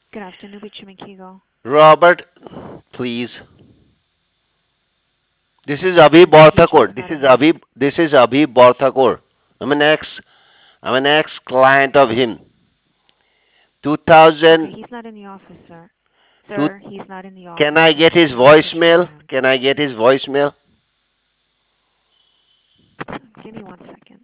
Good afternoon, Bichu Mikigo. Robert, please. This is Abhi Borthakur. Bichu is not in the office. This is Abhi Borthakur. I'm an ex I'm an ex client of him. 2000 Okay, he's not in the office, sir. two, Sir, he's not in the can office. I Can get you his please put your voicemail? hand? Can I get his voicemail? Give me 1 second.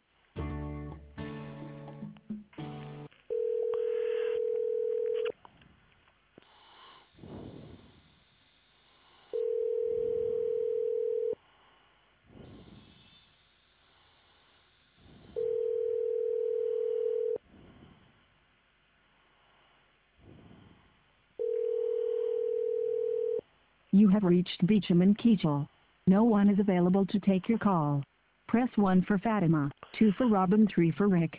You have reached Beechaman Keychel. No one is available to take your call. Press 1 for Fatima, 2 for Robin, 3 for Rick.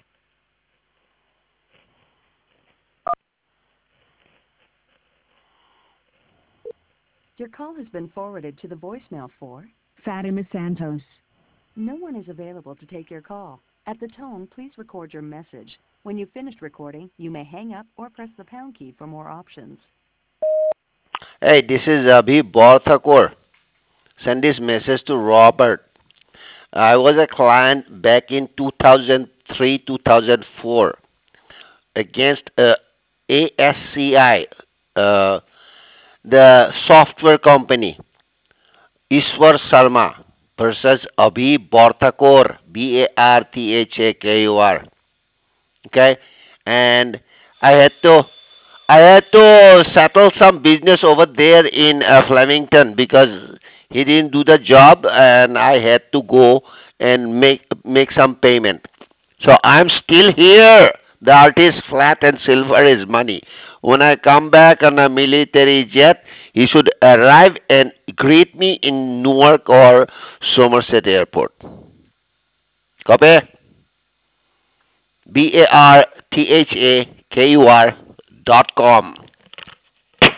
Your call has been forwarded to the voicemail for Fatima Santos. no one is available to take your call. At the tone, please record your message. When you've finished recording, you may hang up or press the pound key for more options. Hey, this is Abhi Borthakur. Send this message to Robert. I was a client back in 2003 2004 against ASCI, uh, the software company, Ishwar Sharma versus Abhi Borthakur, Barthakur. Okay, and I had to I had to settle some business over there in Flemington because he didn't do the job, and I had to go and make some payment. So I'm still here. The artist flat and silver is money. When I come back on a military jet, he should arrive and greet me in Newark or Somerset Airport. Copy? Barthakur.com.